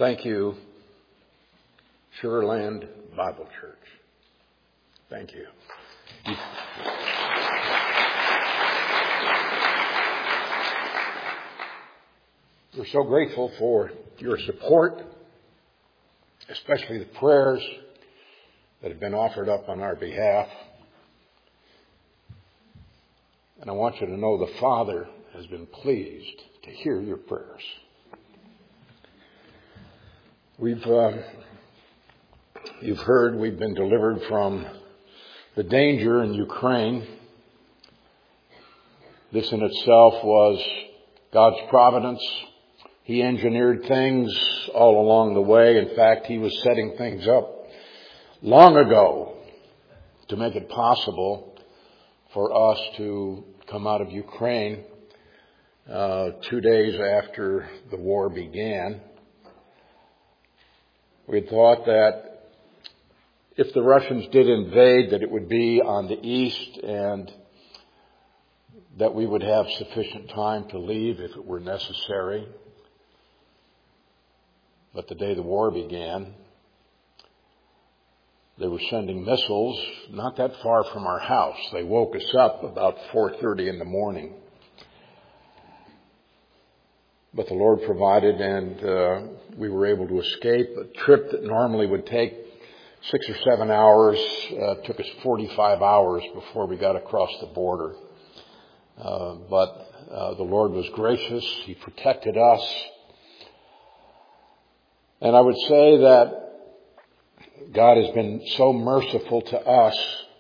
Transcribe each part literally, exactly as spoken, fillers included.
Thank you, Sugarland Bible Church. Thank you. We're so grateful for your support, especially the prayers that have been offered up on our behalf. And I want you to know the Father has been pleased to hear your prayers. We've, uh, you've heard we've been delivered from the danger in Ukraine. This in itself was God's providence. He engineered things all along the way. In fact, He was setting things up long ago to make it possible for us to come out of Ukraine uh, two days after the war began. We had thought that if the Russians did invade, that it would be on the east and that we would have sufficient time to leave if it were necessary. But the day the war began, they were sending missiles not that far from our house. They woke us up about four thirty in the morning. But the Lord provided, and uh, we were able to escape. A trip that normally would take six or seven hours uh, took us forty-five hours before we got across the border. Uh, but uh, the Lord was gracious. He protected us. And I would say that God has been so merciful to us.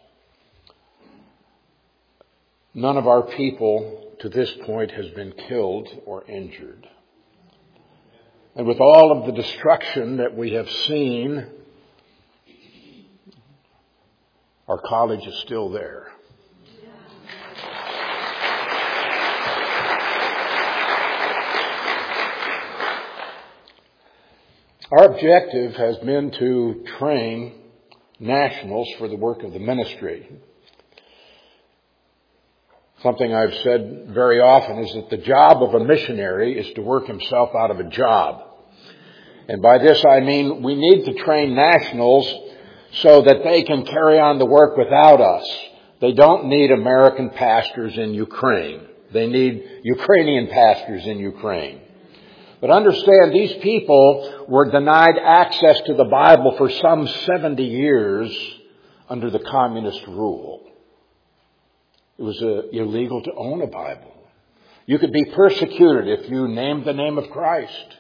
None of our people to this point has been killed or injured. And with all of the destruction that we have seen, our college is still there. Our objective has been to train nationals for the work of the ministry. Something I've said very often is that the job of a missionary is to work himself out of a job. And by this I mean we need to train nationals so that they can carry on the work without us. They don't need American pastors in Ukraine. They need Ukrainian pastors in Ukraine. But understand, these people were denied access to the Bible for some seventy years under the communist rule. It was uh, illegal to own a Bible. You could be persecuted if you named the name of Christ.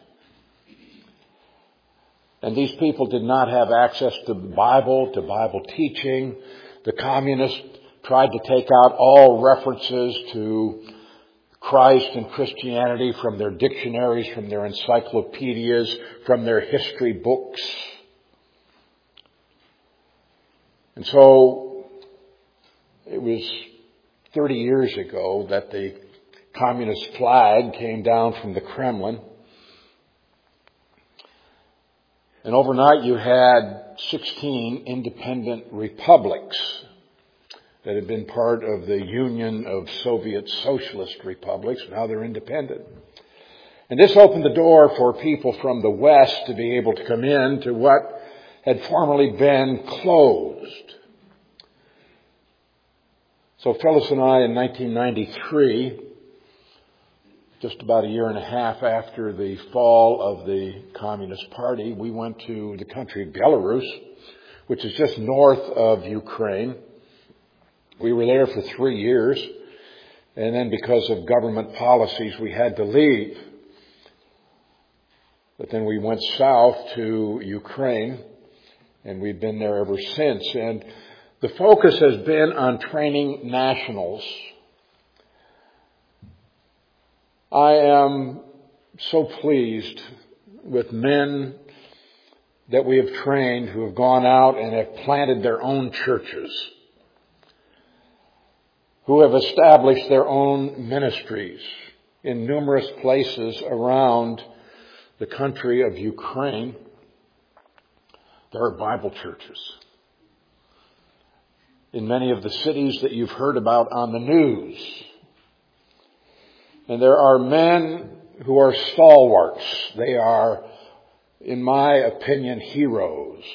And these people did not have access to the Bible, to Bible teaching. The communists tried to take out all references to Christ and Christianity from their dictionaries, from their encyclopedias, from their history books. And so it was thirty years ago that the communist flag came down from the Kremlin. And overnight you had sixteen independent republics that had been part of the Union of Soviet Socialist Republics. Now they're independent. And this opened the door for people from the West to be able to come in to what had formerly been closed. So Phyllis and I in nineteen ninety-three, just about a year and a half after the fall of the Communist Party, we went to the country of Belarus, which is just north of Ukraine. We were there for three years, and then because of government policies, we had to leave. But then we went south to Ukraine, and we've been there ever since. And the focus has been on training nationals. I am so pleased with men that we have trained who have gone out and have planted their own churches, who have established their own ministries in numerous places around the country of Ukraine. There are Bible churches in many of the cities that you've heard about on the news. And there are men who are stalwarts. They are in my opinion, heroes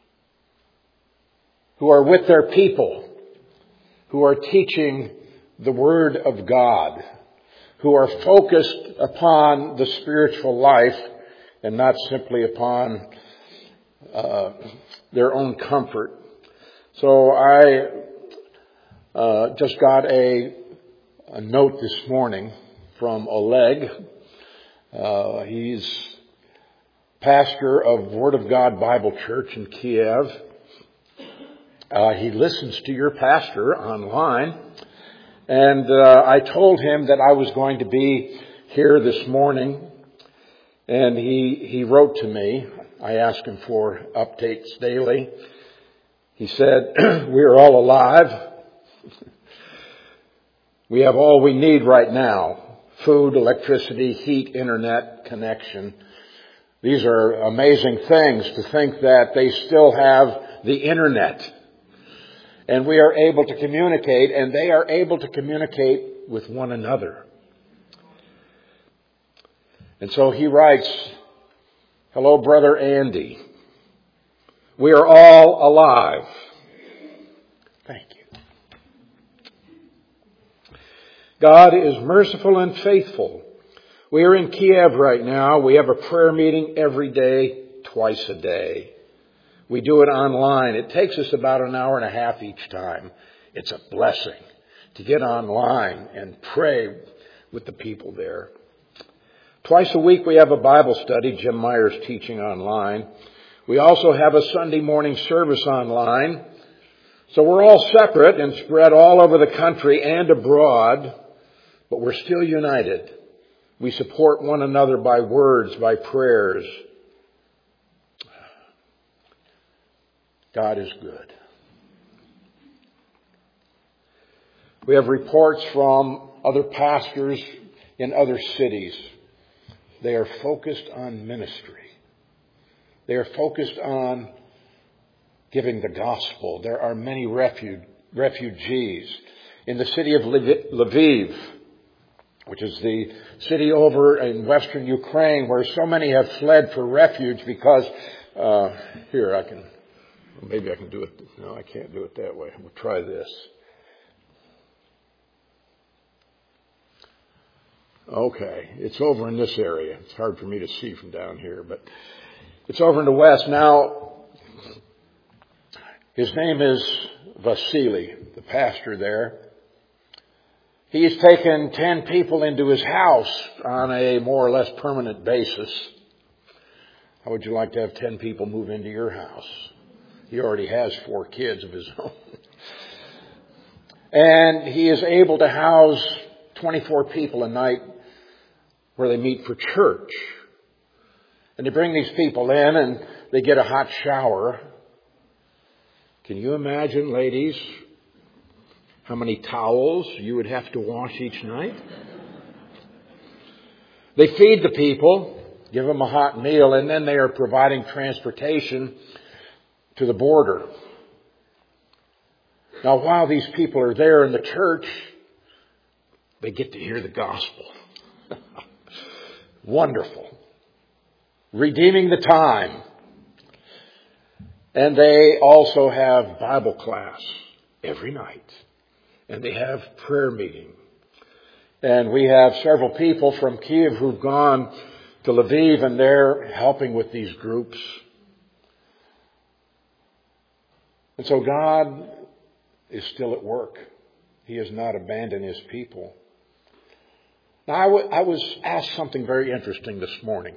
who are with their people, who are teaching the Word of God, who are focused upon the spiritual life and not simply upon uh, their own comfort. So I uh, just got a, a note this morning from Oleg. Uh, he's pastor of Word of God Bible Church in Kiev. Uh, he listens to your pastor online. And uh, I told him that I was going to be here this morning. And he he wrote to me. I asked him for updates daily. He said, we are all alive. We have all we need right now. Food, electricity, heat, internet, connection. These are amazing things to think that they still have the internet. And we are able to communicate, and they are able to communicate with one another. And so he writes, hello, Brother Andy. We are all alive. Thank you. God is merciful and faithful. We are in Kiev right now. We have a prayer meeting every day, twice a day. We do it online. It takes us about an hour and a half each time. It's a blessing to get online and pray with the people there. Twice a week we have a Bible study. Jim Meyer's teaching online. We also have a Sunday morning service online. So we're all separate and spread all over the country and abroad, but we're still united. We support one another by words, by prayers. God is good. We have reports from other pastors in other cities. They are focused on ministry. They are focused on giving the gospel. There are many refuge, refugees in the city of Lviv, which is the city over in western Ukraine where so many have fled for refuge because, uh, here I can... Maybe I can do it. No, I can't do it that way. We'll try this. Okay. It's over in this area. It's hard for me to see from down here, but it's over in the west. Now, his name is Vasily, the pastor there. He's taken ten people into his house on a more or less permanent basis. How would you like to have ten people move into your house? He already has four kids of his own. And he is able to house twenty-four people a night where they meet for church. And they bring these people in and they get a hot shower. Can you imagine, ladies, how many towels you would have to wash each night? They feed the people, give them a hot meal, and then they are providing transportation to the border. Now, while these people are there in the church, they get to hear the gospel. Wonderful. Redeeming the time. And they also have Bible class every night. And they have prayer meeting. And we have several people from Kiev who've gone to Lviv, and they're helping with these groups. And so God is still at work. He has not abandoned His people. Now, I, w- I was asked something very interesting this morning.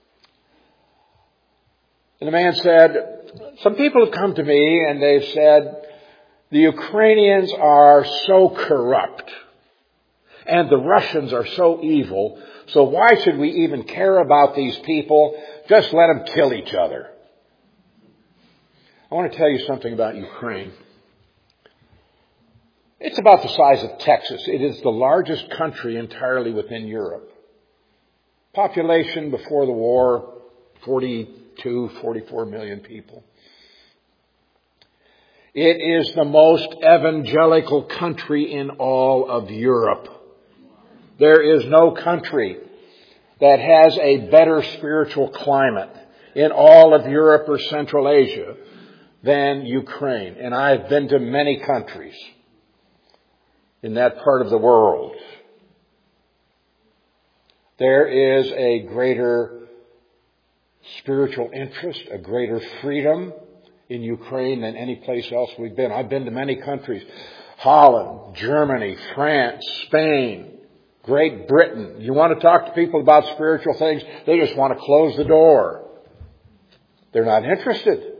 And the man said, some people have come to me and they've said, the Ukrainians are so corrupt and the Russians are so evil, so why should we even care about these people? Just let them kill each other. I want to tell you something about Ukraine. It's about the size of Texas. It is the largest country entirely within Europe. Population before the war, forty-two, forty-four million people. It is the most evangelical country in all of Europe. There is no country that has a better spiritual climate in all of Europe or Central Asia than Ukraine. And I've been to many countries in that part of the world. There is a greater spiritual interest, a greater freedom in Ukraine than any place else we've been. I've been to many countries. Holland, Germany, France, Spain, Great Britain. You want to talk to people about spiritual things, they just want to close the door. They're not interested.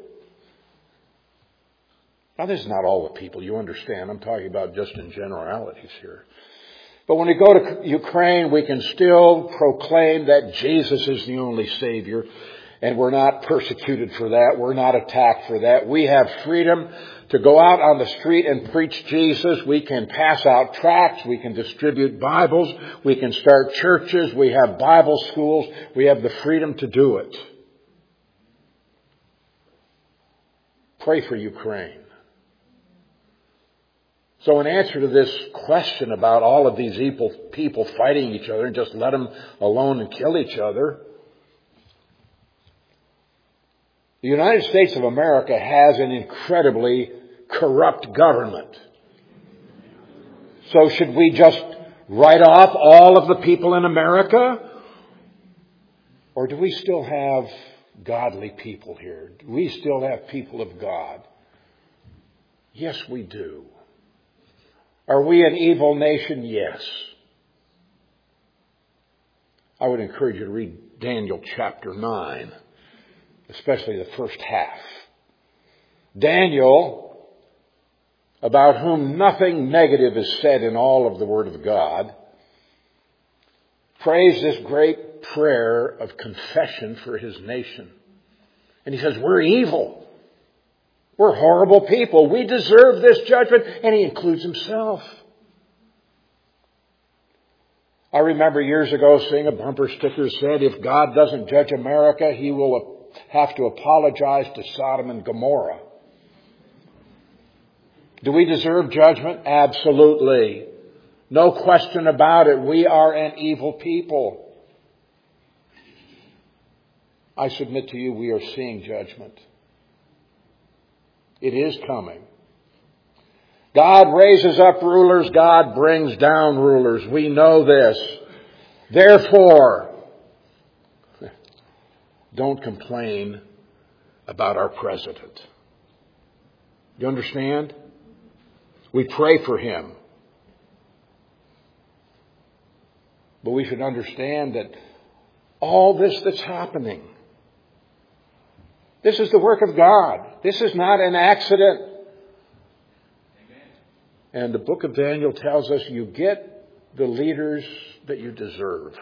Now, this is not all the people, you understand. I'm talking about just in generalities here. But when we go to Ukraine, we can still proclaim that Jesus is the only Savior, and we're not persecuted for that. We're not attacked for that. We have freedom to go out on the street and preach Jesus. We can pass out tracts. We can distribute Bibles. We can start churches. We have Bible schools. We have the freedom to do it. Pray for Ukraine. So in answer to this question about all of these evil people fighting each other and just let them alone and kill each other, the United States of America has an incredibly corrupt government. So should we just write off all of the people in America? Or do we still have godly people here? Do we still have people of God? Yes, we do. Are we an evil nation? Yes. I would encourage you to read Daniel chapter nine, especially the first half. Daniel, about whom nothing negative is said in all of the Word of God, prays this great prayer of confession for his nation. And he says, we're evil. We're horrible people. We deserve this judgment. And he includes himself. I remember years ago seeing a bumper sticker that said, if God doesn't judge America, he will have to apologize to Sodom and Gomorrah. Do we deserve judgment? Absolutely. No question about it. We are an evil people. I submit to you, we are seeing judgment. It is coming. God raises up rulers. God brings down rulers. We know this. Therefore, don't complain about our president. You understand? We pray for him. But we should understand that all this that's happening, this is the work of God. This is not an accident. And the book of Daniel tells us you get the leaders that you deserve.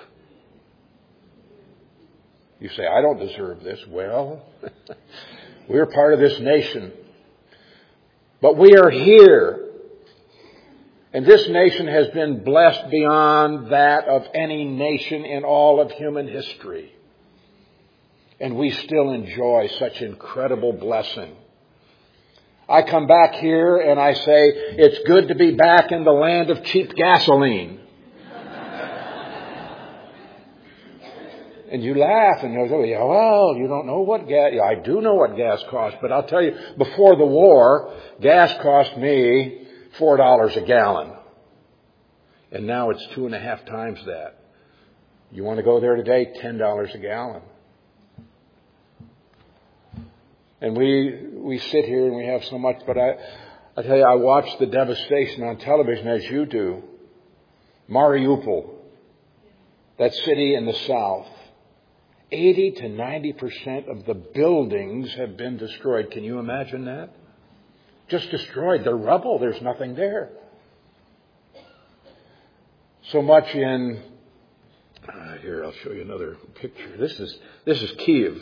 You say, I don't deserve this. Well, we're part of this nation. But we are here. And this nation has been blessed beyond that of any nation in all of human history. And we still enjoy such incredible blessing. I come back here and I say, it's good to be back in the land of cheap gasoline. And you laugh and you go, yeah, well, you don't know what gas, I do know what gas costs, but I'll tell you, before the war, gas cost me four dollars a gallon. And now it's two and a half times that. You want to go there today? ten dollars a gallon. And we we sit here and we have so much, but I, I tell you, I watch the devastation on television as you do. Mariupol, that city in the south, eighty to ninety percent of the buildings have been destroyed. Can you imagine that? Just destroyed. They're rubble. There's nothing there. So much in, uh, here, I'll show you another picture. This is, this is Kiev.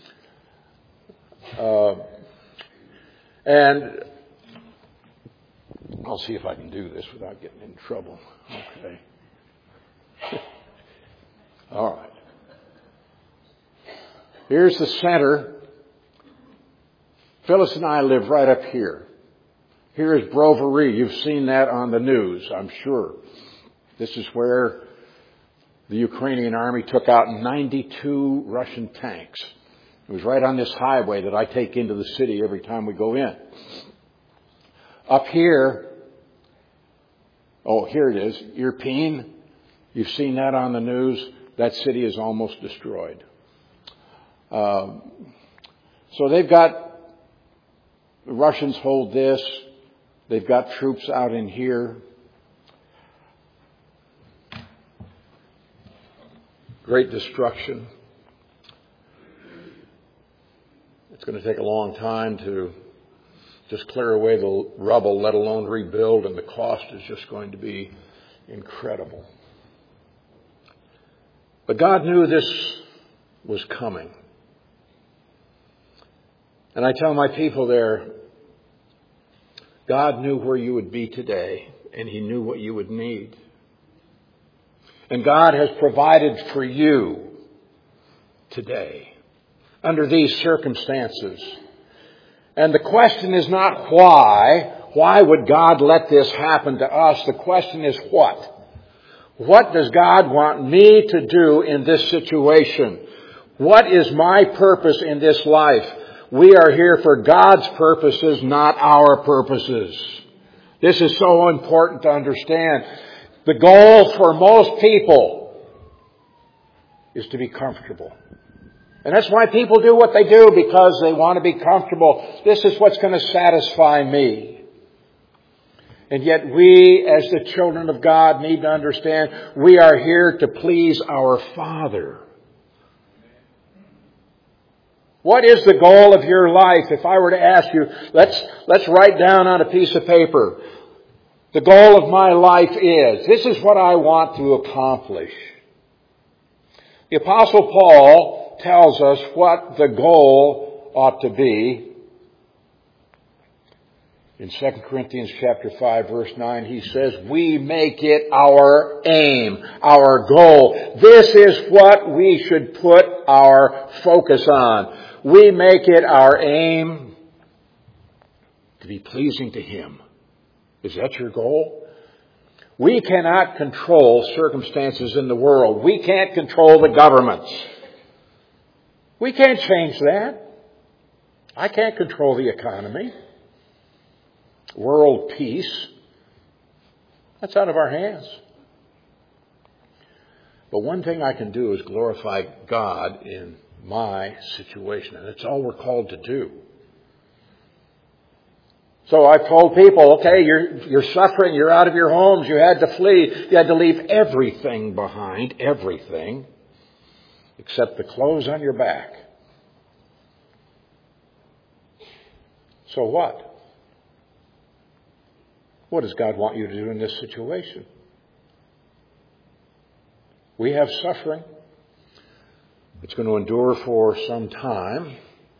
Uh, and I'll see if I can do this without getting in trouble. Okay. All right. Here's the center. Phyllis and I live right up here. Here is Brovary. You've seen that on the news, I'm sure. This is where the Ukrainian army took out ninety-two Russian tanks It was right on this highway that I take into the city every time we go in. Up here, oh, here it is, Irpin. You've seen that on the news. That city is almost destroyed. Um, so they've got, the Russians hold this. They've got troops out in here. Great destruction. It's going to take a long time to just clear away the rubble, let alone rebuild, and the cost is just going to be incredible. But God knew this was coming. And I tell my people there, God knew where you would be today, and He knew what you would need. And God has provided for you today under these circumstances. And the question is not why. Why would God let this happen to us? The question is what? What does God want me to do in this situation? What is my purpose in this life? We are here for God's purposes, not our purposes. This is so important to understand. The goal for most people is to be comfortable. And that's why people do what they do, because they want to be comfortable. This is what's going to satisfy me. And yet we, as the children of God, need to understand we are here to please our Father. What is the goal of your life? If I were to ask you, let's, let's write down on a piece of paper. The goal of my life is, this is what I want to accomplish. The Apostle Paul tells us what the goal ought to be. In Second Corinthians chapter five, verse nine, he says, we make it our aim, our goal. This is what we should put our focus on. We make it our aim to be pleasing to Him. Is that your goal? We cannot control circumstances in the world. We can't control the governments. We can't change that. I can't control the economy. World peace. That's out of our hands. But one thing I can do is glorify God in my situation. And that's all we're called to do. So I've told people, okay, you're, you're suffering, you're out of your homes, you had to flee, you had to leave everything behind, everything, except the clothes on your back. So what? What does God want you to do in this situation? We have suffering. It's going to endure for some time.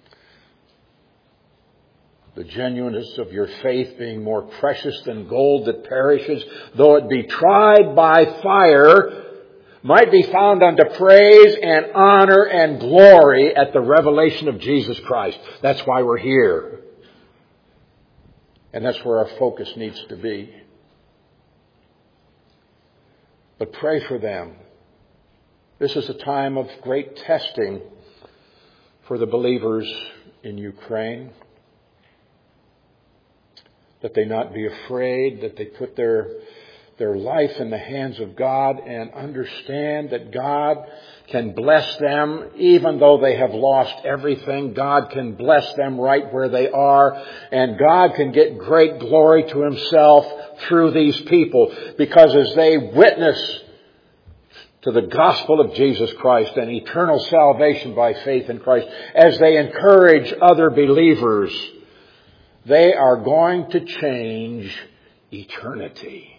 The genuineness of your faith being more precious than gold that perishes, though it be tried by fire, might be found unto praise and honor and glory at the revelation of Jesus Christ. That's why we're here. And that's where our focus needs to be. But pray for them. This is a time of great testing for the believers in Ukraine. That they not be afraid, that they put their, their life in the hands of God and understand that God can bless them even though they have lost everything. God can bless them right where they are, and God can get great glory to Himself through these people, because as they witness to the gospel of Jesus Christ and eternal salvation by faith in Christ, as they encourage other believers, they are going to change eternity.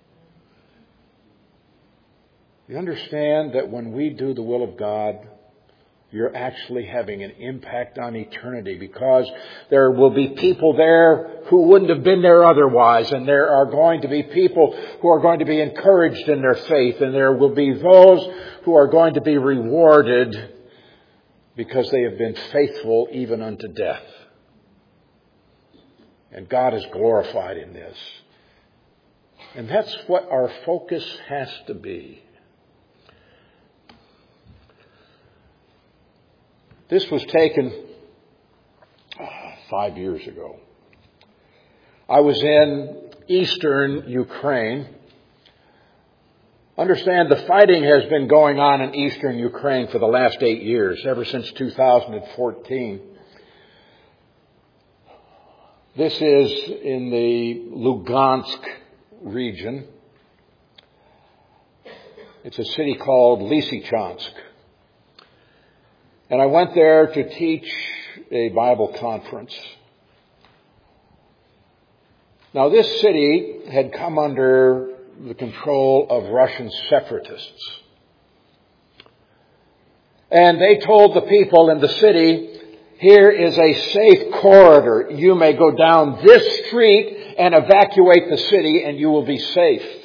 You understand that when we do the will of God, you're actually having an impact on eternity, because there will be people there who wouldn't have been there otherwise, and there are going to be people who are going to be encouraged in their faith, and there will be those who are going to be rewarded because they have been faithful even unto death. And God is glorified in this. And that's what our focus has to be. This was taken five years ago. I was in eastern Ukraine. Understand the fighting has been going on in eastern Ukraine for the last eight years, ever since two thousand fourteen. This is in the Lugansk region. It's a city called Lysychansk. And I went there to teach a Bible conference. Now, this city had come under the control of Russian separatists. And they told the people in the city, here is a safe corridor. You may go down this street and evacuate the city and you will be safe.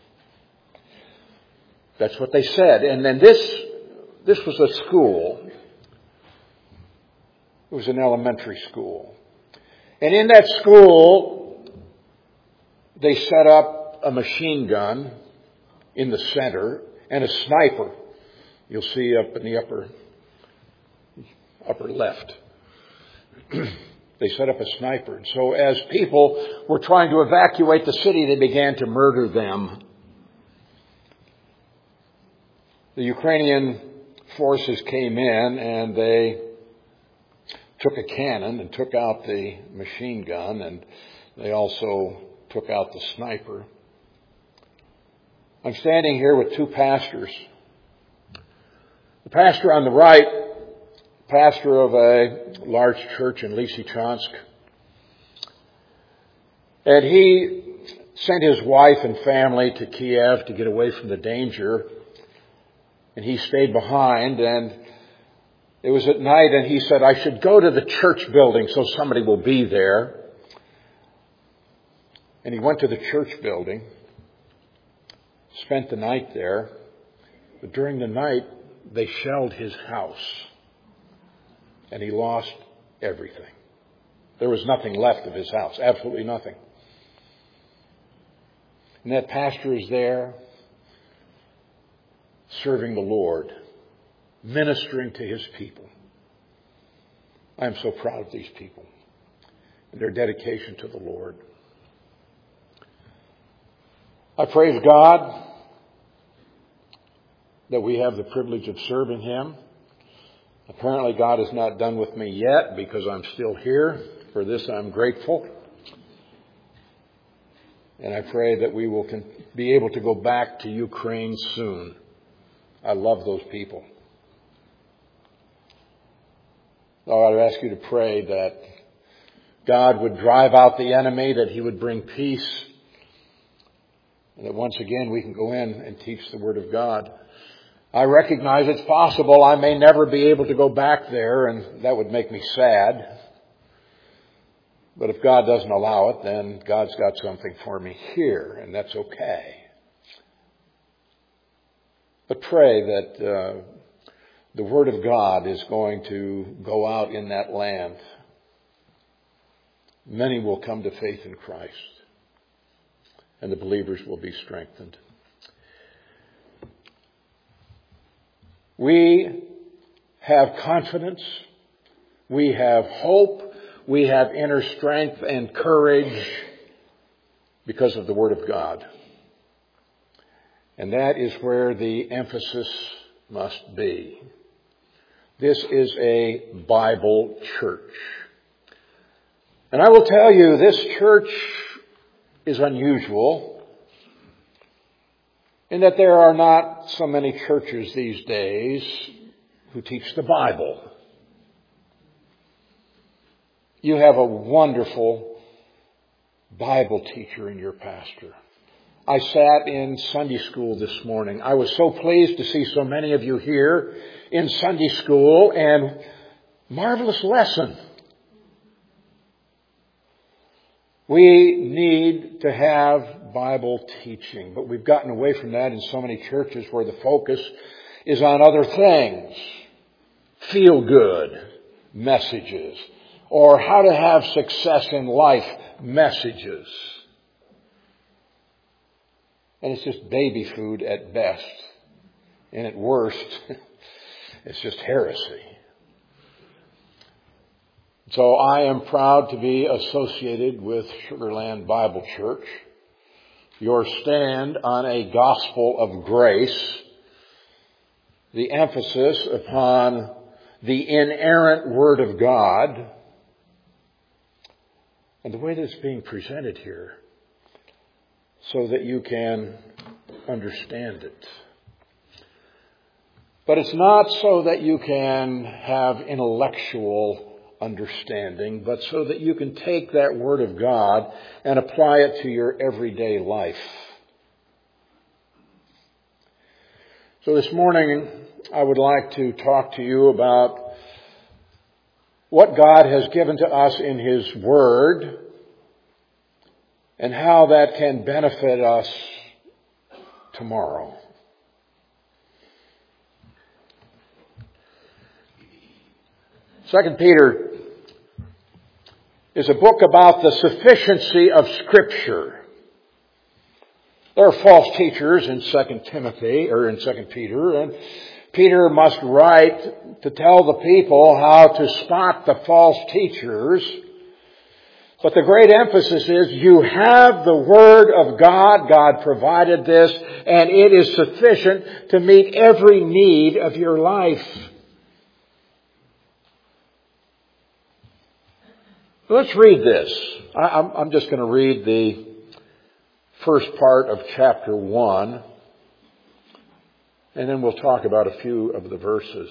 That's what they said. And then this, this was a school. It was an elementary school. And in that school, they set up a machine gun in the center and a sniper. You'll see up in the upper, upper left. They set up a sniper. And so as people were trying to evacuate the city, they began to murder them. The Ukrainian forces came in and they took a cannon and took out the machine gun, and they also took out the sniper. I'm standing here with two pastors. The pastor on the right, pastor of a large church in Lysychansk, and he sent his wife and family to Kiev to get away from the danger, and he stayed behind, and it was at night, and he said, I should go to the church building so somebody will be there. And he went to the church building, spent the night there. But during the night, they shelled his house. And he lost everything. There was nothing left of his house, absolutely nothing. And that pastor is there, serving the Lord, ministering to his people. I am so proud of these people and their dedication to the Lord. I praise God that we have the privilege of serving Him. Apparently God is not done with me yet because I'm still here. For this I'm grateful. And I pray that we will be able to go back to Ukraine soon. I love those people. Lord, I ask you to pray that God would drive out the enemy, that He would bring peace, and that once again we can go in and teach the Word of God. I recognize it's possible I may never be able to go back there, and that would make me sad. But if God doesn't allow it, then God's got something for me here, and that's okay. But pray that uh, the Word of God is going to go out in that land. Many will come to faith in Christ, and the believers will be strengthened. We have confidence. We have hope. We have inner strength and courage because of the Word of God. And that is where the emphasis must be. This is a Bible church. And I will tell you, this church is unusual in that there are not so many churches these days who teach the Bible. You have a wonderful Bible teacher in your pastor. I sat in Sunday school this morning. I was so pleased to see so many of you here in Sunday school, and marvelous lesson. We need to have Bible teaching, but we've gotten away from that in so many churches where the focus is on other things. Feel good messages, or how to have success in life messages. And it's just baby food at best. And at worst, it's just heresy. So I am proud to be associated with Sugar Land Bible Church. Your stand on a gospel of grace, the emphasis upon the inerrant Word of God, and the way that it's being presented here, so that you can understand it. But it's not so that you can have intellectual understanding, but so that you can take that Word of God and apply it to your everyday life. So this morning, I would like to talk to you about what God has given to us in His Word and how that can benefit us tomorrow. Second Peter is a book about the sufficiency of Scripture. There are false teachers in Second Timothy, or in Second Peter, and Peter must write to tell the people how to spot the false teachers. But the great emphasis is you have the Word of God. God provided this, and it is sufficient to meet every need of your life. Let's read this. I'm just going to read the first part of chapter one, and then we'll talk about a few of the verses.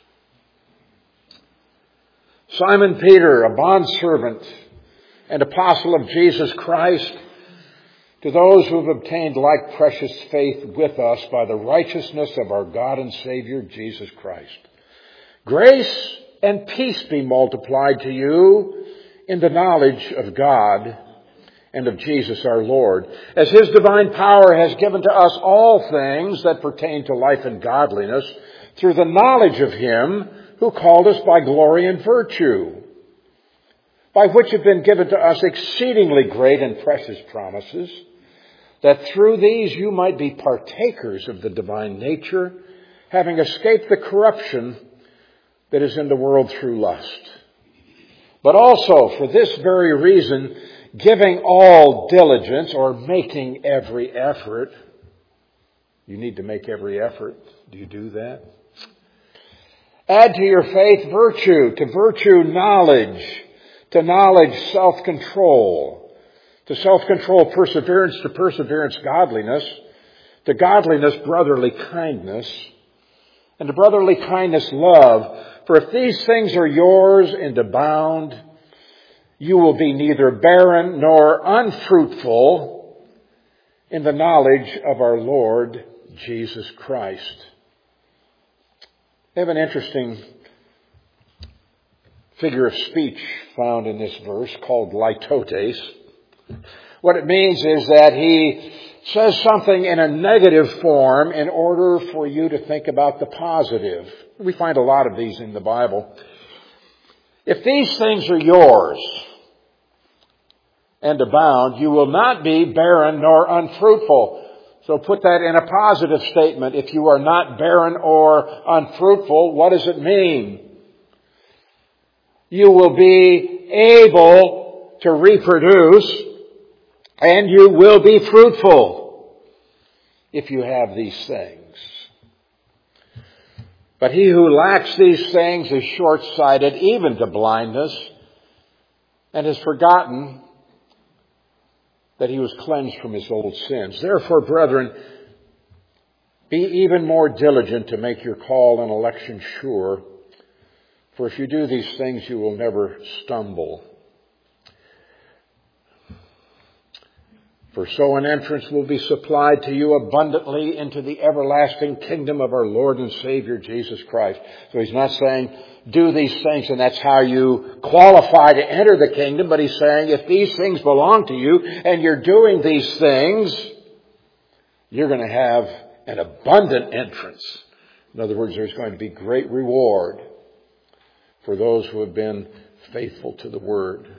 Simon Peter, a bondservant and apostle of Jesus Christ, to those who have obtained like precious faith with us by the righteousness of our God and Savior Jesus Christ. Grace and peace be multiplied to you in the knowledge of God and of Jesus our Lord, as His divine power has given to us all things that pertain to life and godliness through the knowledge of Him who called us by glory and virtue, by which have been given to us exceedingly great and precious promises, that through these you might be partakers of the divine nature, having escaped the corruption that is in the world through lust. But also, for this very reason, giving all diligence, or making every effort. You need to make every effort. Do you do that? Add to your faith virtue, to virtue knowledge, to knowledge self-control, to self-control perseverance, to perseverance godliness, to godliness brotherly kindness, and to brotherly kindness love. For if these things are yours and abound, you will be neither barren nor unfruitful in the knowledge of our Lord Jesus Christ. They have an interesting figure of speech found in this verse called litotes. What it means is that he says something in a negative form in order for you to think about the positive. We find a lot of these in the Bible. If these things are yours and abound, you will not be barren nor unfruitful. So put that in a positive statement. If you are not barren or unfruitful, what does it mean? You will be able to reproduce, and you will be fruitful if you have these things. But he who lacks these things is short-sighted, even to blindness, and has forgotten that he was cleansed from his old sins. Therefore, brethren, be even more diligent to make your call and election sure, for if you do these things, you will never stumble. For so an entrance will be supplied to you abundantly into the everlasting kingdom of our Lord and Savior Jesus Christ. So he's not saying do these things and that's how you qualify to enter the kingdom, but he's saying if these things belong to you and you're doing these things, you're going to have an abundant entrance. In other words, there's going to be great reward for those who have been faithful to the Word.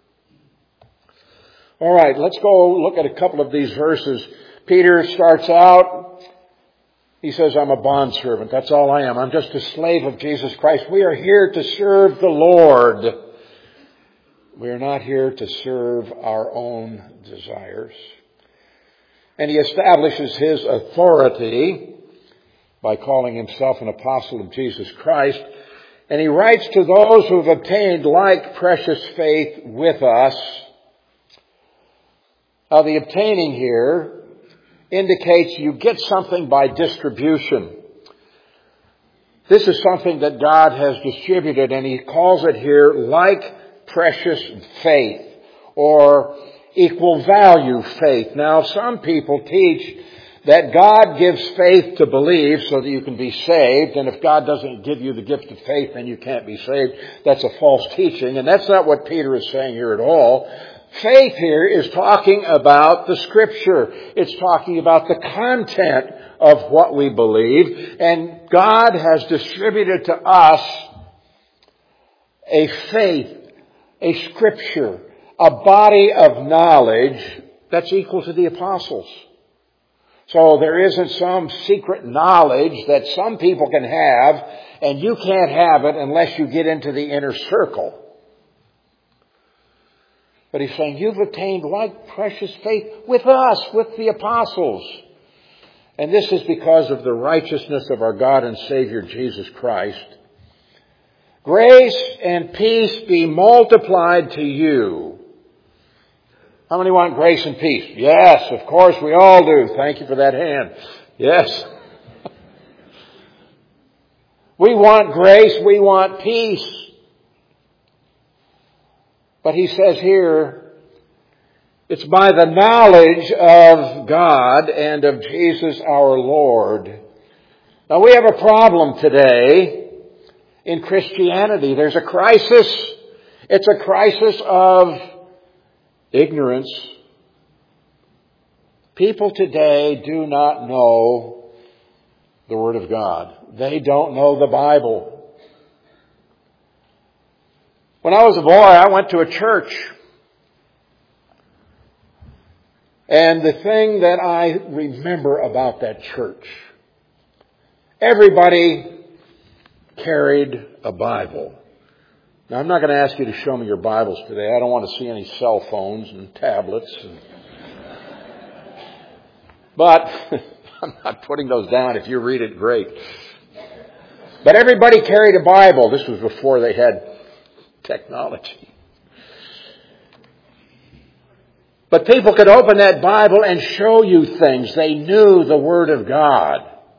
All right, let's go look at a couple of these verses. Peter starts out, he says, I'm a bondservant. That's all I am. I'm just a slave of Jesus Christ. We are here to serve the Lord. We are not here to serve our own desires. And he establishes his authority by calling himself an apostle of Jesus Christ. And he writes to those who have obtained like precious faith with us. Now, the obtaining here indicates you get something by distribution. This is something that God has distributed, and he calls it here like precious faith or equal value faith. Now, some people teach that God gives faith to believe so that you can be saved, and if God doesn't give you the gift of faith, then you can't be saved. That's a false teaching, and that's not what Peter is saying here at all. Faith here is talking about the Scripture. It's talking about the content of what we believe. And God has distributed to us a faith, a Scripture, a body of knowledge that's equal to the apostles. So there isn't some secret knowledge that some people can have, and you can't have it unless you get into the inner circle. But he's saying, you've obtained like precious faith with us, with the apostles. And this is because of the righteousness of our God and Savior Jesus Christ. Grace and peace be multiplied to you. How many want grace and peace? Yes, of course we all do. Thank you for that hand. Yes. We want grace, we want peace. But he says here, it's by the knowledge of God and of Jesus our Lord. Now we have a problem today in Christianity. There's a crisis. It's a crisis of ignorance. People today do not know the Word of God. They don't know the Bible. When I was a boy, I went to a church. And the thing that I remember about that church, everybody carried a Bible. Now, I'm not going to ask you to show me your Bibles today. I don't want to see any cell phones and tablets. And... But I'm not putting those down. If you read it, great. But everybody carried a Bible. This was before they had technology. But people could open that Bible and show you things. They knew the Word of God.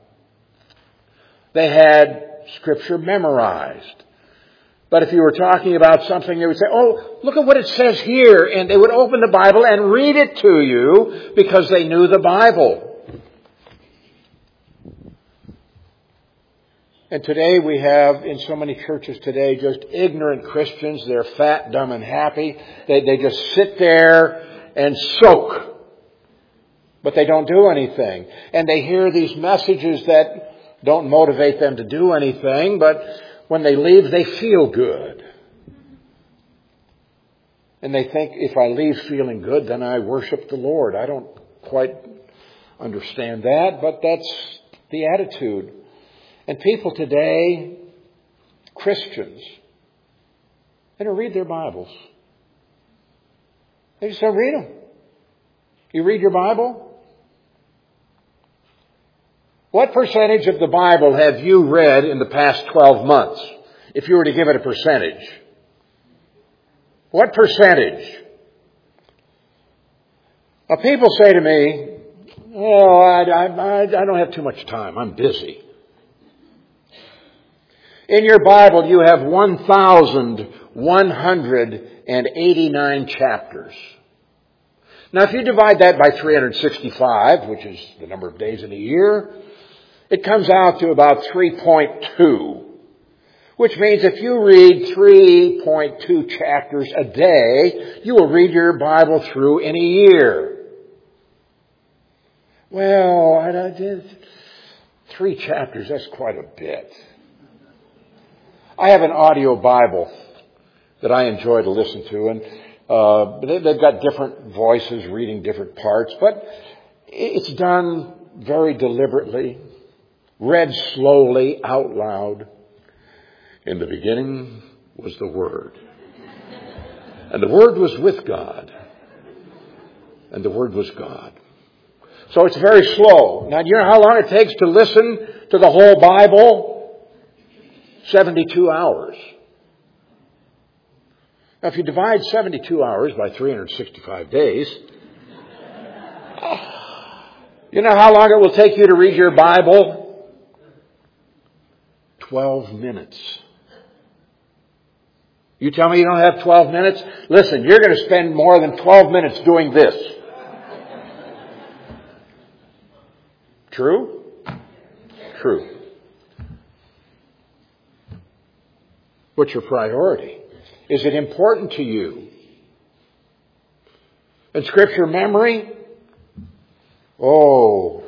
They had Scripture memorized. But if you were talking about something, they would say, oh, look at what it says here. And they would open the Bible and read it to you because they knew the Bible. And today we have, in so many churches today, just ignorant Christians. They're fat, dumb, and happy. They, they just sit there and soak. But they don't do anything. And they hear these messages that don't motivate them to do anything, but when they leave, they feel good. And they think, if I leave feeling good, then I worship the Lord. I don't quite understand that, but that's the attitude. And people today, Christians, they don't read their Bibles. They just don't read them. You read your Bible? What percentage of the Bible have you read in the past twelve months? If you were to give it a percentage. What percentage? Now, people say to me, oh, I, I, I don't have too much time. I'm busy. In your Bible, you have one thousand one hundred eighty-nine chapters. Now, if you divide that by three hundred sixty-five, which is the number of days in a year, it comes out to about three point two, which means if you read three point two chapters a day, you will read your Bible through in a year. Well, I did three chapters, that's quite a bit. I have an audio Bible that I enjoy to listen to, and uh, they've got different voices reading different parts, but it's done very deliberately, read slowly out loud. In the beginning was the Word, And the Word was with God. And the Word was God. So it's very slow. Now, do you know how long it takes to listen to the whole Bible? seventy-two hours. Now, if you divide seventy-two hours by three hundred sixty-five days, you know how long it will take you to read your Bible? twelve minutes. You tell me you don't have twelve minutes? Listen, you're going to spend more than twelve minutes doing this. True? True. What's your priority? Is it important to you? And Scripture memory? Oh,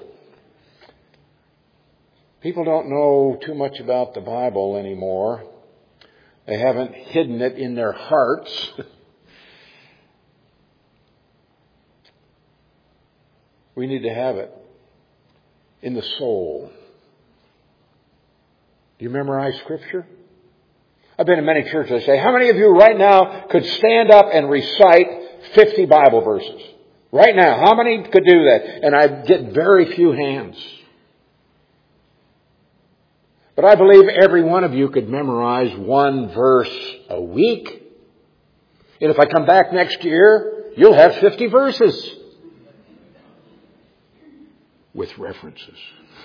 people don't know too much about the Bible anymore. They haven't hidden it in their hearts. We need to have it in the soul. Do you memorize Scripture? I've been in many churches. I say, how many of you right now could stand up and recite fifty Bible verses? Right now, how many could do that? And I get very few hands. But I believe every one of you could memorize one verse a week. And if I come back next year, you'll have fifty verses. With references.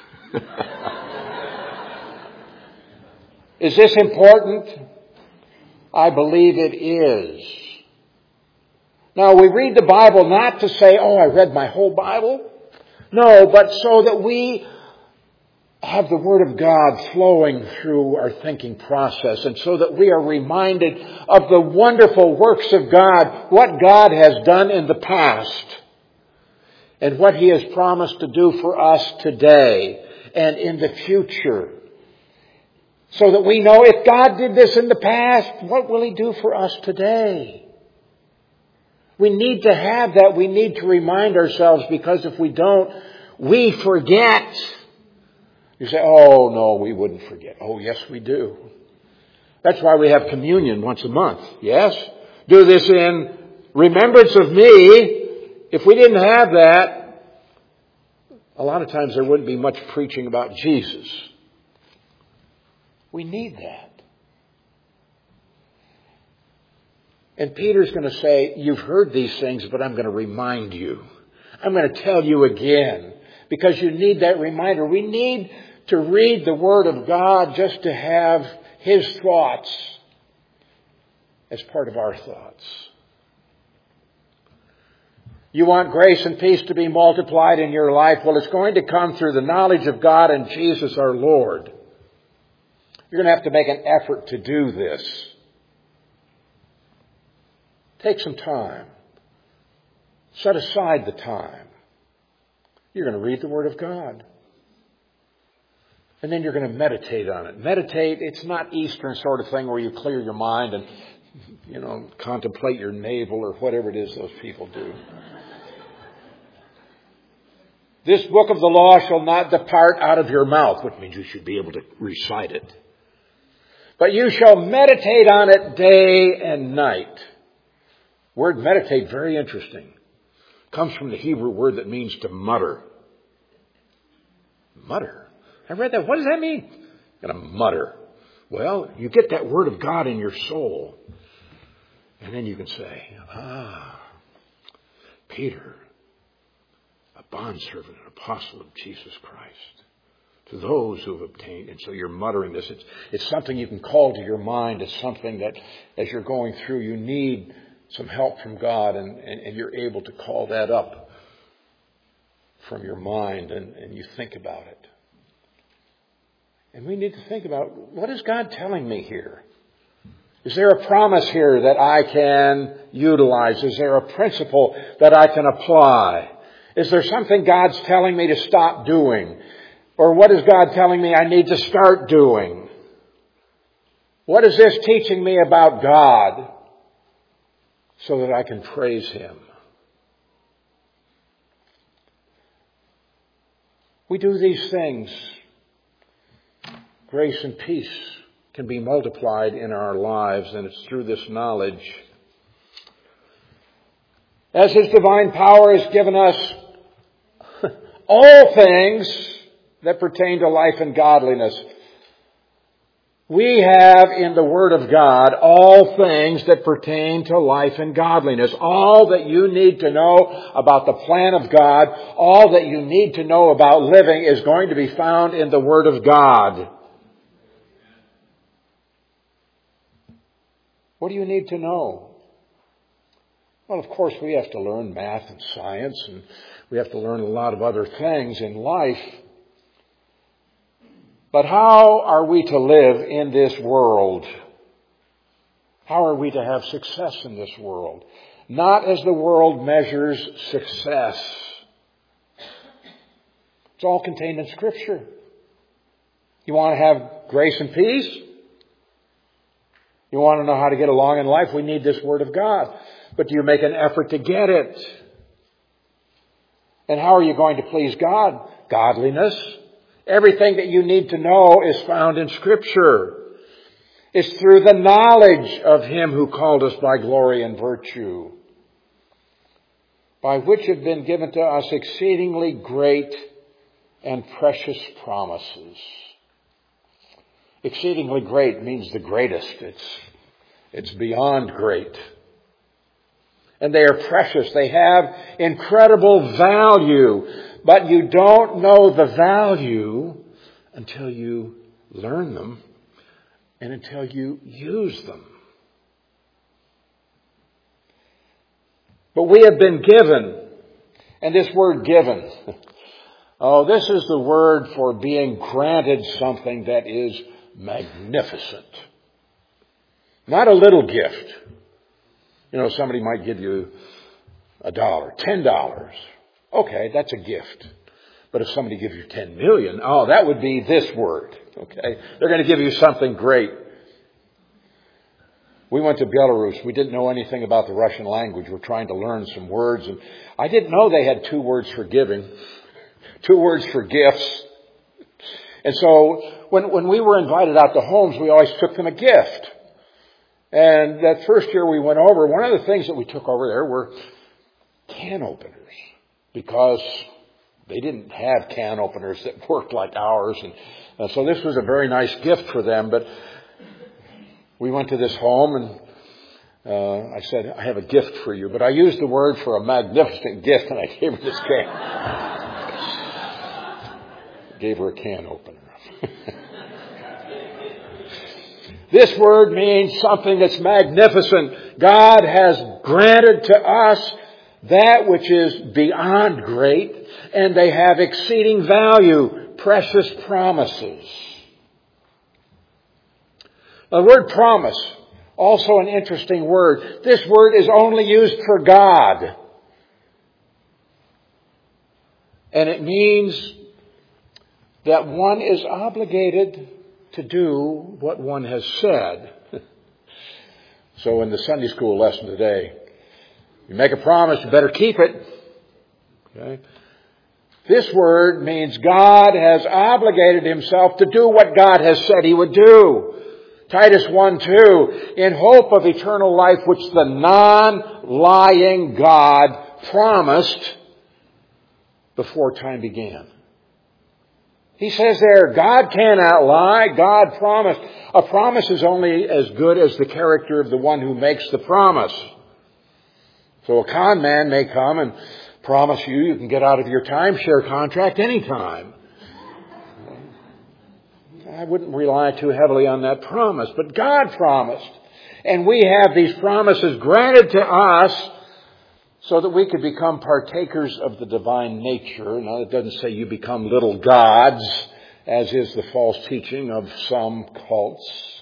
Is this important? I believe it is. Now, we read the Bible not to say, oh, I read my whole Bible. No, but so that we have the Word of God flowing through our thinking process, and so that we are reminded of the wonderful works of God, what God has done in the past, and what He has promised to do for us today and in the future. So that we know if God did this in the past, what will He do for us today? We need to have that. We need to remind ourselves, because if we don't, we forget. You say, oh, no, we wouldn't forget. Oh, yes, we do. That's why we have communion once a month. Yes? Do this in remembrance of me. If we didn't have that, a lot of times there wouldn't be much preaching about Jesus. We need that. And Peter's going to say, you've heard these things, but I'm going to remind you. I'm going to tell you again, because you need that reminder. We need to read the Word of God just to have His thoughts as part of our thoughts. You want grace and peace to be multiplied in your life? Well, it's going to come through the knowledge of God and Jesus our Lord. You're going to have to make an effort to do this. Take some time. Set aside the time. You're going to read the Word of God. And then you're going to meditate on it. Meditate, it's not Eastern sort of thing where you clear your mind and, you know, contemplate your navel or whatever it is those people do. This book of the law shall not depart out of your mouth, which means you should be able to recite it. But you shall meditate on it day and night. Word meditate, very interesting. Comes from the Hebrew word that means to mutter. Mutter. I read that. What does that mean? Gonna mutter. Well, you get that Word of God in your soul. And then you can say, ah, Peter, a bondservant and apostle of Jesus Christ, to those who have obtained. And so you're muttering this. It's, it's something you can call to your mind. It's something that as you're going through, you need some help from God, and, and, and you're able to call that up from your mind, and, and you think about it. And we need to think about, what is God telling me here? Is there a promise here that I can utilize? Is there a principle that I can apply? Is there something God's telling me to stop doing? Or what is God telling me I need to start doing? What is this teaching me about God so that I can praise Him? We do these things. Grace and peace can be multiplied in our lives, and it's through this knowledge As His divine power has given us all things that pertain to life and godliness, we have in the Word of God all things that pertain to life and godliness. All that you need to know about the plan of God, all that you need to know about living is going to be found in the Word of God. What do you need to know? Well, of course, we have to learn math and science, and we have to learn a lot of other things in life. But how are we to live in this world? How are we to have success in this world? Not as the world measures success. It's all contained in Scripture. You want to have grace and peace? You want to know how to get along in life? We need this Word of God. But do you make an effort to get it? And how are you going to please God? Godliness. Everything that you need to know is found in Scripture. It's through the knowledge of Him who called us by glory and virtue, by which have been given to us exceedingly great and precious promises. Exceedingly great means the greatest. It's, it's beyond great. And they are precious. They have incredible value. But you don't know the value until you learn them and until you use them. But we have been given, and this word given, oh, this is the word for being granted something that is magnificent. Not a little gift. You know, somebody might give you a dollar, ten dollars. Okay, that's a gift. But if somebody gives you ten million, oh, that would be this word. Okay, they're going to give you something great. We went to Belarus. We didn't know anything about the Russian language. We're trying to learn some words. And I didn't know they had two words for giving, two words for gifts. And so when, when we were invited out to homes, we always took them a gift. And that first year we went over, one of the things that we took over there were can openers. Because they didn't have can openers that worked like ours. And uh, so this was a very nice gift for them. But we went to this home and uh, I said, I have a gift for you. But I used the word for a magnificent gift and I gave her this can. Gave her a can opener. This word means something that's magnificent. God has granted to us that which is beyond great, and they have exceeding value, precious promises. The word promise, also an interesting word. This word is only used for God. And it means that one is obligated to do what one has said. So in the Sunday school lesson today, you make a promise, you better keep it. Okay? This word means God has obligated Himself to do what God has said He would do. Titus one two, in hope of eternal life which the non-lying God promised before time began. He says there, God cannot lie. God promised. A promise is only as good as the character of the one who makes the promise. So a con man may come and promise you you can get out of your timeshare contract anytime. I wouldn't rely too heavily on that promise, but God promised. And we have these promises granted to us so that we could become partakers of the divine nature. Now, it doesn't say you become little gods, as is the false teaching of some cults.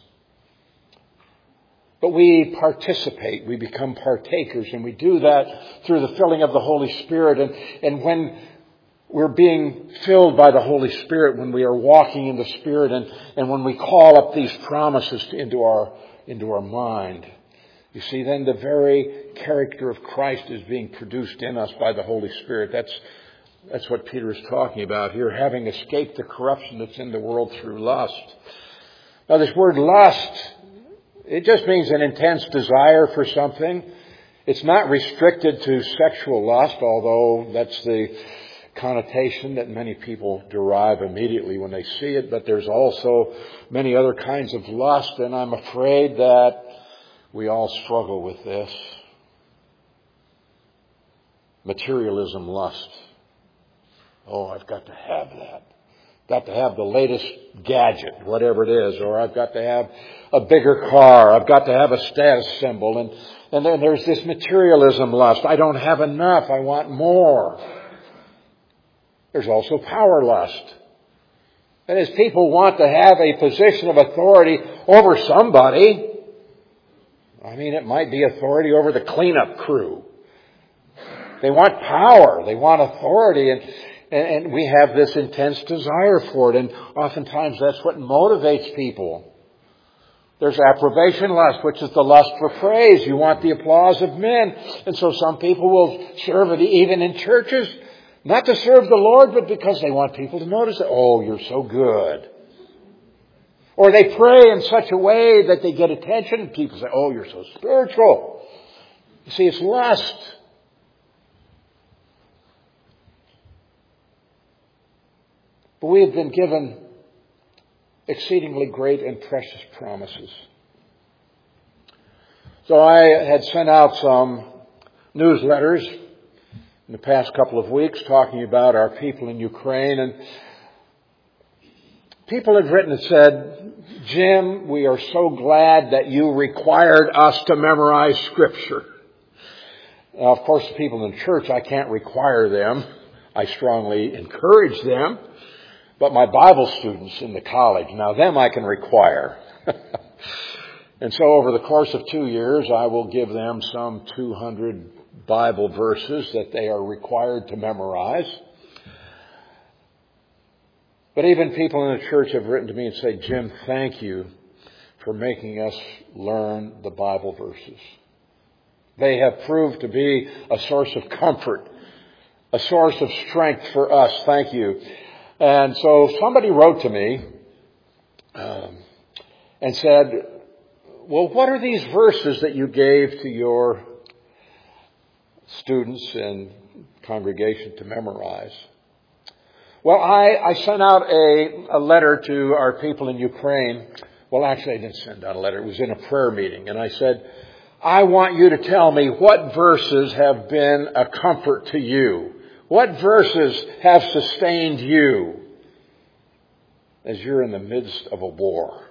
But we participate, we become partakers, and we do that through the filling of the Holy Spirit. And, and when we're being filled by the Holy Spirit, when we are walking in the Spirit, and, and when we call up these promises into our, into our mind, you see, then the very character of Christ is being produced in us by the Holy Spirit. That's, that's what Peter is talking about here, having escaped the corruption that's in the world through lust. Now, this word lust, it just means an intense desire for something. It's not restricted to sexual lust, although that's the connotation that many people derive immediately when they see it. But there's also many other kinds of lust, and I'm afraid that we all struggle with this. Materialism lust. Oh, I've got to have that. Got to have the latest gadget, whatever it is, or I've got to have a bigger car. I've got to have a status symbol. And, and then there's this materialism lust. I don't have enough. I want more. There's also power lust. That is, people want to have a position of authority over somebody. I mean, it might be authority over the cleanup crew. They want power. They want authority. And And we have this intense desire for it. And oftentimes that's what motivates people. There's approbation lust, which is the lust for praise. You want the applause of men. And so some people will serve it even in churches. Not to serve the Lord, but because they want people to notice that, oh, you're so good. Or they pray in such a way that they get attention. And people say, oh, you're so spiritual. You see, it's lust. But we have been given exceedingly great and precious promises. So I had sent out some newsletters in the past couple of weeks talking about our people in Ukraine. And people had written and said, Jim, we are so glad that you required us to memorize Scripture. Now, of course, the people in the church, I can't require them. I strongly encourage them. But my Bible students in the college, now them I can require. And so over the course of two years, I will give them some two hundred Bible verses that they are required to memorize. But even people in the church have written to me and said, Jim, thank you for making us learn the Bible verses. They have proved to be a source of comfort, a source of strength for us. Thank you. And so somebody wrote to me um, and said, well, what are these verses that you gave to your students and congregation to memorize? Well, I, I sent out a, a letter to our people in Ukraine. Well, actually, I didn't send out a letter. It was in a prayer meeting. And I said, I want you to tell me what verses have been a comfort to you. What verses have sustained you as you're in the midst of a war?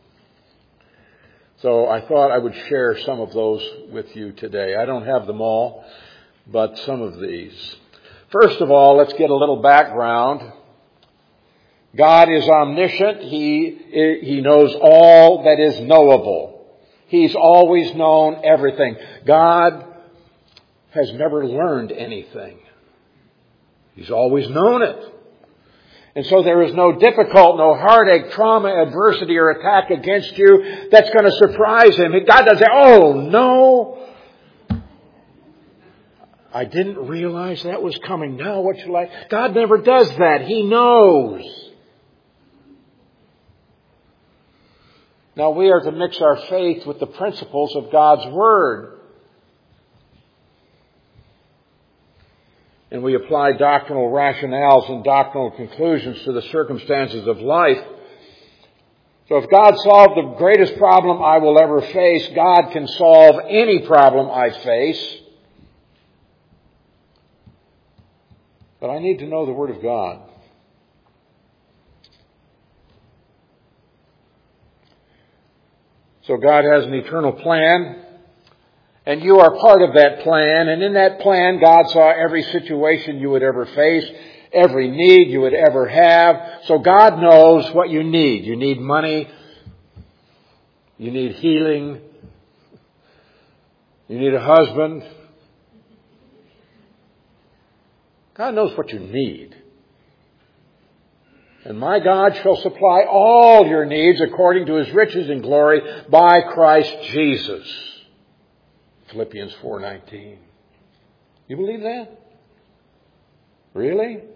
So I thought I would share some of those with you today. I don't have them all, but some of these. First of all, let's get a little background. God is omniscient. He, he knows all that is knowable. He's always known everything. God has never learned anything. He's always known it. And so there is no difficult, no heartache, trauma, adversity, or attack against you that's going to surprise Him. God doesn't say, oh, no, I didn't realize that was coming. Now what you like? God never does that. He knows. Now we are to mix our faith with the principles of God's Word. And we apply doctrinal rationales and doctrinal conclusions to the circumstances of life. So if God solved the greatest problem I will ever face, God can solve any problem I face. But I need to know the Word of God. So God has an eternal plan. And you are part of that plan. And in that plan, God saw every situation you would ever face, every need you would ever have. So God knows what you need. You need money. You need healing. You need a husband. God knows what you need. And my God shall supply all your needs according to His riches and glory by Christ Jesus. Philippians four nineteen. You believe that? Really?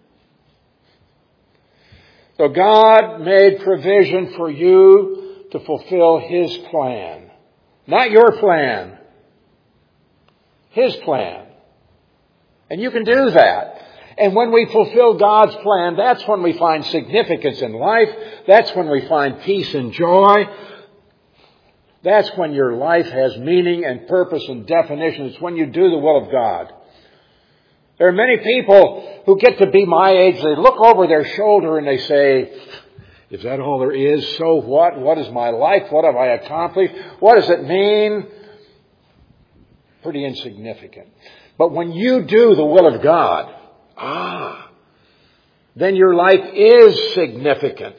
So God made provision for you to fulfill His plan. Not your plan. His plan. And you can do that. And when we fulfill God's plan, that's when we find significance in life. That's when we find peace and joy. That's when your life has meaning and purpose and definition. It's when you do the will of God. There are many people who get to be my age. They look over their shoulder and they say, is that all there is? So what? What is my life? What have I accomplished? What does it mean? Pretty insignificant. But when you do the will of God, ah, then your life is significant.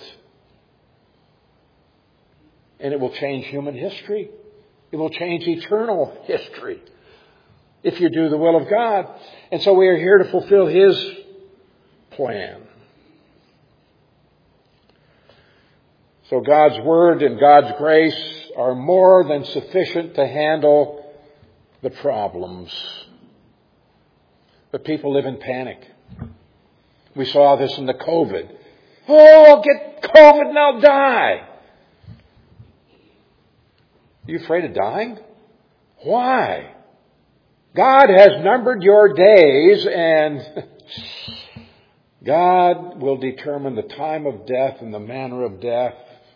And it will change human history. It will change eternal history if you do the will of God. And so we are here to fulfill His plan. So God's Word and God's grace are more than sufficient to handle the problems. But people live in panic. We saw this in the COVID. Oh, I'll get COVID and I'll die. Are you afraid of dying? Why? God has numbered your days, and God will determine the time of death and the manner of death.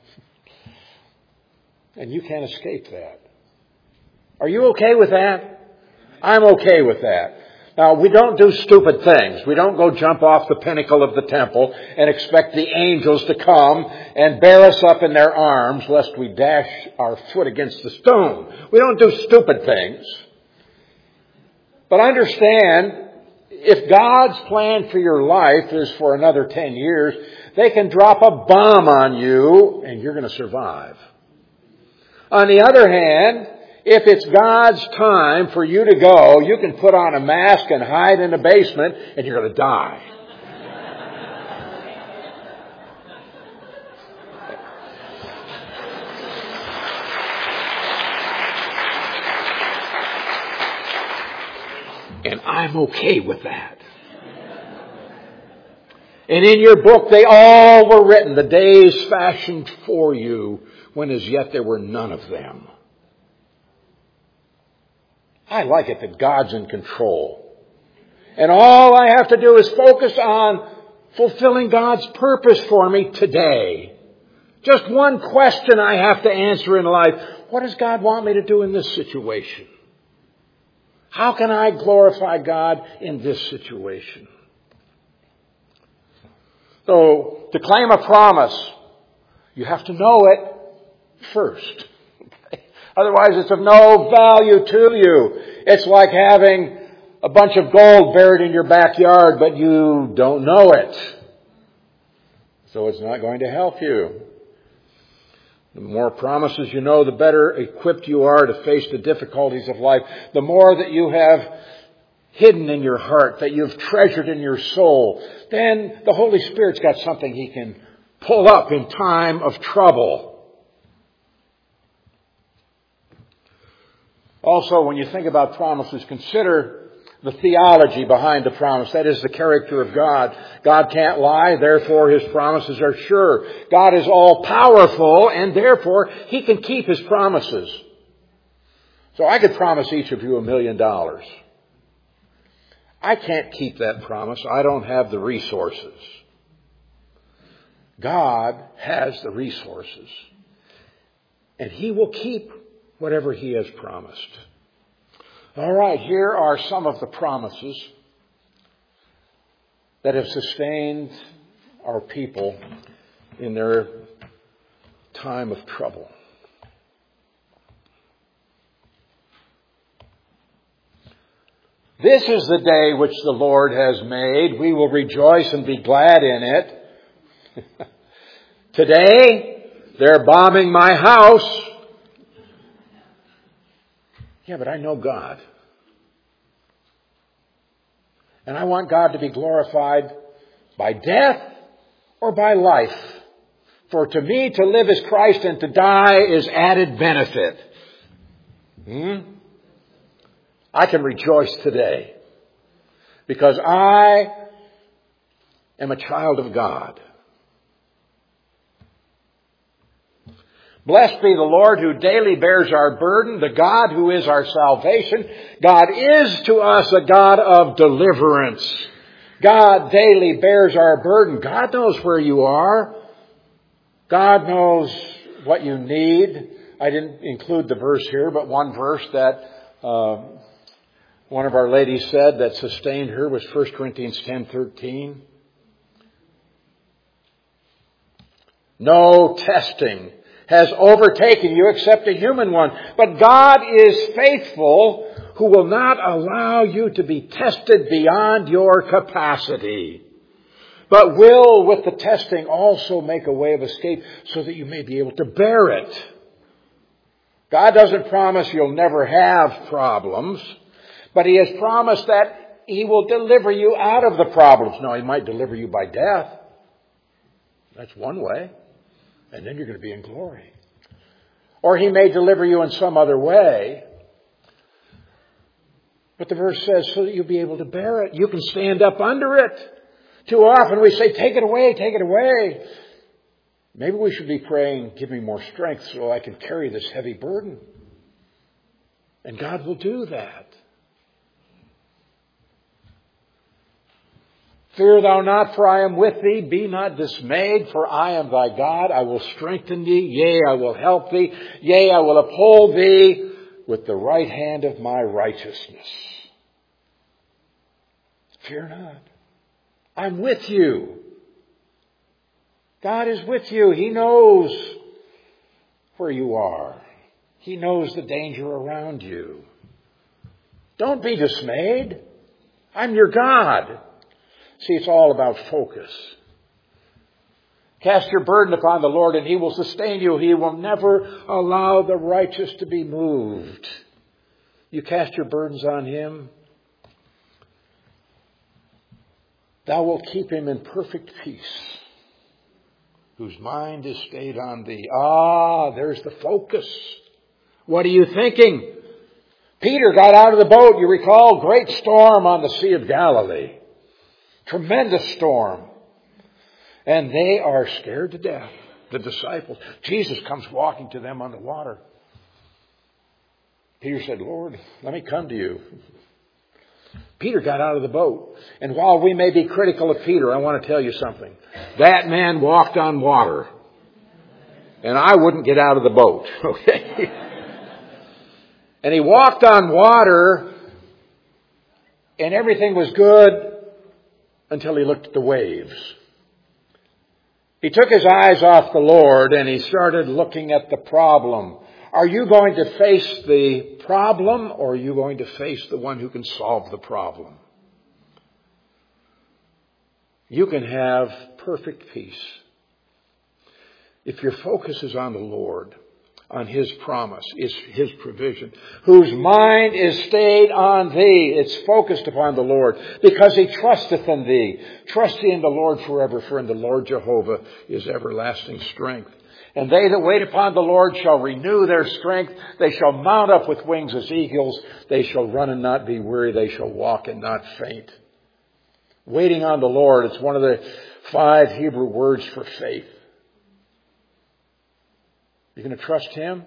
And you can't escape that. Are you okay with that? I'm okay with that. Now, we don't do stupid things. We don't go jump off the pinnacle of the temple and expect the angels to come and bear us up in their arms lest we dash our foot against the stone. We don't do stupid things. But understand, if God's plan for your life is for another ten years, they can drop a bomb on you and you're going to survive. On the other hand, if it's God's time for you to go, you can put on a mask and hide in a basement and you're going to die. And I'm okay with that. And in your book, they all were written, the days fashioned for you, when as yet there were none of them. I like it that God's in control. And all I have to do is focus on fulfilling God's purpose for me today. Just one question I have to answer in life. What does God want me to do in this situation? How can I glorify God in this situation? So, to claim a promise, you have to know it first. Otherwise, it's of no value to you. It's like having a bunch of gold buried in your backyard, but you don't know it. So it's not going to help you. The more promises you know, the better equipped you are to face the difficulties of life. The more that you have hidden in your heart, that you've treasured in your soul, then the Holy Spirit's got something He can pull up in time of trouble. Also, when you think about promises, consider the theology behind the promise. That is the character of God. God can't lie, therefore His promises are sure. God is all powerful, and therefore He can keep His promises. So I could promise each of you a million dollars. I can't keep that promise. I don't have the resources. God has the resources. And He will keep whatever He has promised. All right, here are some of the promises that have sustained our people in their time of trouble. This is the day which the Lord has made. We will rejoice and be glad in it. Today, they're bombing my house. Yeah, but I know God. And I want God to be glorified by death or by life. For to me, to live is Christ, and to die is added benefit. Hmm? I can rejoice today because I am a child of God. Blessed be the Lord who daily bears our burden, the God who is our salvation. God is to us a God of deliverance. God daily bears our burden. God knows where you are. God knows what you need. I didn't include the verse here, but one verse that uh, one of our ladies said that sustained her was First Corinthians ten thirteen. No testing has overtaken you except a human one. But God is faithful, who will not allow you to be tested beyond your capacity, but will with the testing also make a way of escape so that you may be able to bear it. God doesn't promise you'll never have problems, but He has promised that He will deliver you out of the problems. Now, He might deliver you by death. That's one way. And then you're going to be in glory. Or He may deliver you in some other way. But the verse says, so that you'll be able to bear it. You can stand up under it. Too often we say, take it away, take it away. Maybe we should be praying, give me more strength so I can carry this heavy burden. And God will do that. Fear thou not, for I am with thee. Be not dismayed, for I am thy God. I will strengthen thee. Yea, I will help thee. Yea, I will uphold thee with the right hand of my righteousness. Fear not. I'm with you. God is with you. He knows where you are. He knows the danger around you. Don't be dismayed. I'm your God. See, it's all about focus. Cast your burden upon the Lord and He will sustain you. He will never allow the righteous to be moved. You cast your burdens on Him, thou wilt keep him in perfect peace, whose mind is stayed on thee. Ah, there's the focus. What are you thinking? Peter got out of the boat. You recall, great storm on the Sea of Galilee. Tremendous storm. And they are scared to death, the disciples. Jesus comes walking to them on the water. Peter said, Lord, let me come to you. Peter got out of the boat. And while we may be critical of Peter, I want to tell you something. That man walked on water. And I wouldn't get out of the boat. Okay? And he walked on water, and everything was good until he looked at the waves. He took his eyes off the Lord and he started looking at the problem. Are you going to face the problem, or are you going to face the one who can solve the problem? You can have perfect peace if your focus is on the Lord, on His promise, is His provision, whose mind is stayed on thee. It's focused upon the Lord, because He trusteth in thee. Trust ye in the Lord forever, for in the Lord Jehovah is everlasting strength. And they that wait upon the Lord shall renew their strength. They shall mount up with wings as eagles. They shall run and not be weary. They shall walk and not faint. Waiting on the Lord, it's one of the five Hebrew words for faith. You're going to trust Him?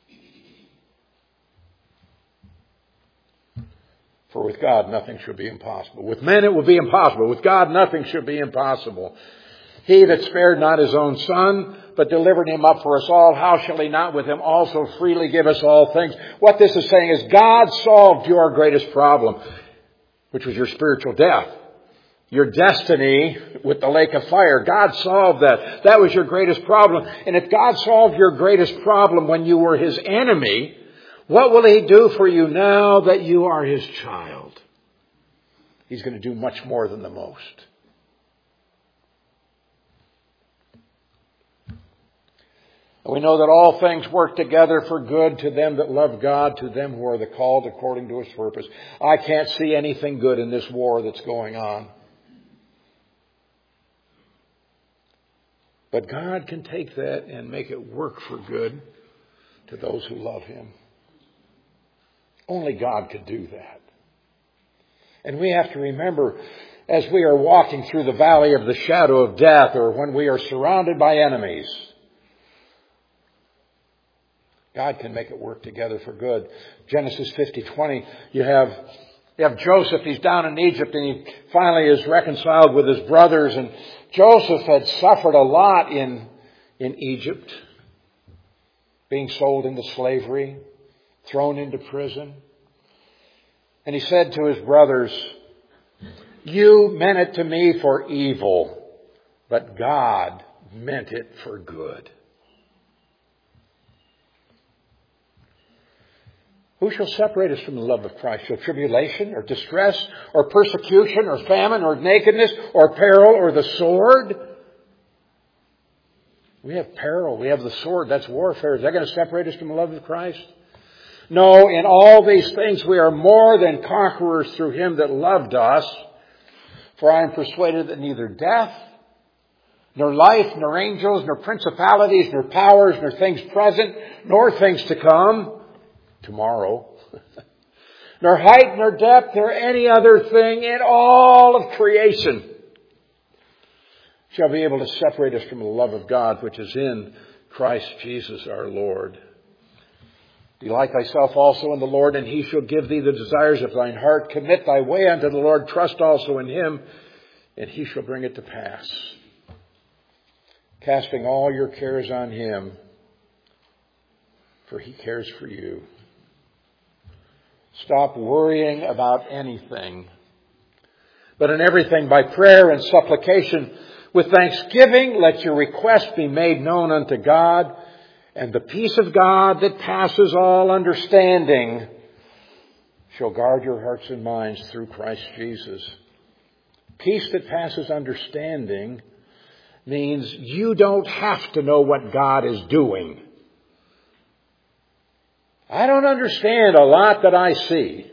For with God nothing shall be impossible. With men it will be impossible. With God nothing shall be impossible. He that spared not His own Son, but delivered Him up for us all, how shall He not with Him also freely give us all things? What this is saying is God solved your greatest problem, which was your spiritual death. Your destiny with the lake of fire. God solved that. That was your greatest problem. And if God solved your greatest problem when you were His enemy, what will He do for you now that you are His child? He's going to do much more than the most. We know that all things work together for good to them that love God, to them who are the called according to His purpose. I can't see anything good in this war that's going on. But God can take that and make it work for good to those who love Him. Only God could do that. And we have to remember, as we are walking through the valley of the shadow of death, or when we are surrounded by enemies, God can make it work together for good. Genesis fifty twenty, you have, you have Joseph. He's down in Egypt and he finally is reconciled with his brothers. And Joseph had suffered a lot in, in Egypt, being sold into slavery, thrown into prison. And he said to his brothers, "You meant it to me for evil, but God meant it for good." Who shall separate us from the love of Christ? Shall tribulation or distress or persecution or famine or nakedness or peril or the sword? We have peril. We have the sword. That's warfare. Is that going to separate us from the love of Christ? No, in all these things we are more than conquerors through Him that loved us. For I am persuaded that neither death, nor life, nor angels, nor principalities, nor powers, nor things present, nor things to come, tomorrow, nor height, nor depth, nor any other thing in all of creation shall be able to separate us from the love of God, which is in Christ Jesus our Lord. Delight thyself also in the Lord, and He shall give thee the desires of thine heart. Commit thy way unto the Lord. Trust also in Him, and He shall bring it to pass. Casting all your cares on Him, for He cares for you. Stop worrying about anything, but in everything by prayer and supplication with thanksgiving let your requests be made known unto God, and the peace of God that passes all understanding shall guard your hearts and minds through Christ Jesus. Peace that passes understanding means you don't have to know what God is doing. I don't understand a lot that I see.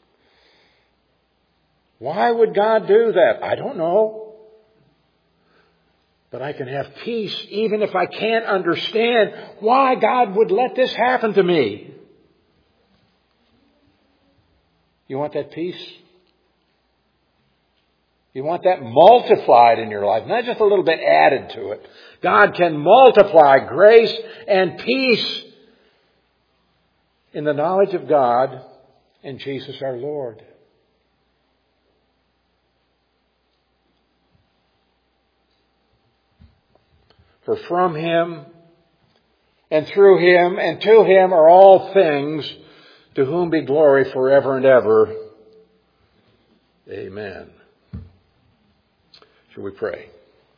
Why would God do that? I don't know. But I can have peace even if I can't understand why God would let this happen to me. You want that peace? You want that multiplied in your life, not just a little bit added to it. God can multiply grace and peace in the knowledge of God and Jesus our Lord. For from Him and through Him and to Him are all things, to whom be glory forever and ever. Amen. Shall we pray?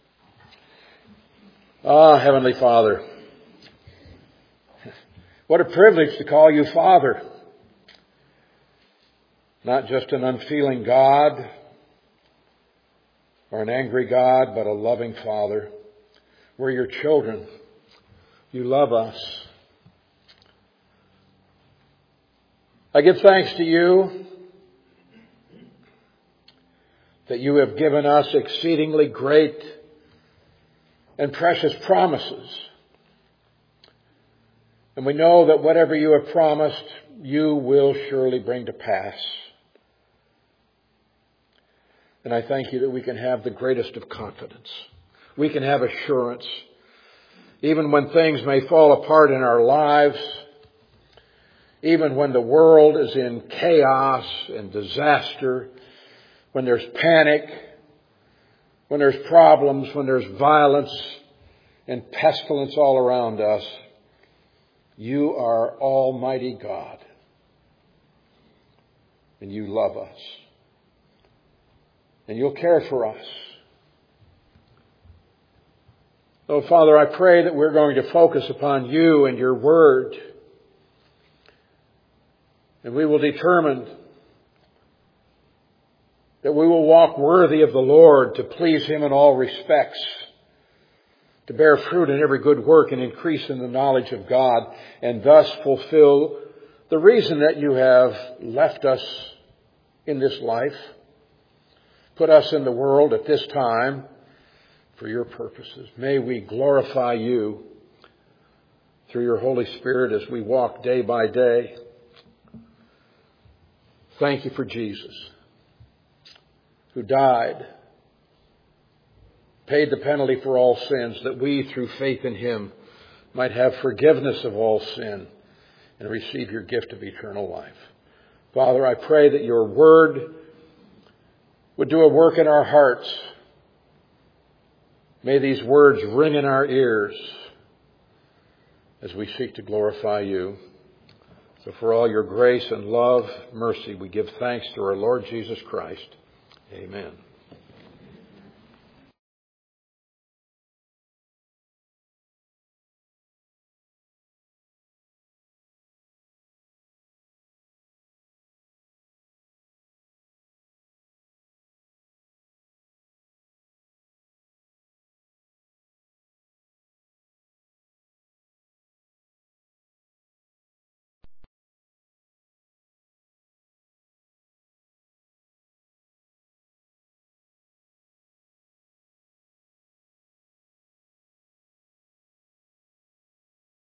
Ah, Heavenly Father, what a privilege to call you Father. Not just an unfeeling God or an angry God, but a loving Father. We're your children. You love us. I give thanks to you that you have given us exceedingly great and precious promises. And we know that whatever you have promised, you will surely bring to pass. And I thank you that we can have the greatest of confidence. We can have assurance, even when things may fall apart in our lives, even when the world is in chaos and disaster, when there's panic, when there's problems, when there's violence and pestilence all around us. You are Almighty God, and you love us, and you'll care for us. So, Father, I pray that we're going to focus upon you and your word, and we will determine that we will walk worthy of the Lord to please Him in all respects, to bear fruit in every good work and increase in the knowledge of God, and thus fulfill the reason that you have left us in this life, put us in the world at this time for your purposes. May we glorify you through your Holy Spirit as we walk day by day. Thank you for Jesus, who died, paid the penalty for all sins, that we, through faith in Him, might have forgiveness of all sin and receive your gift of eternal life. Father, I pray that your word would do a work in our hearts. May these words ring in our ears as we seek to glorify you. So for all your grace and love, mercy, we give thanks to our Lord Jesus Christ. Amen.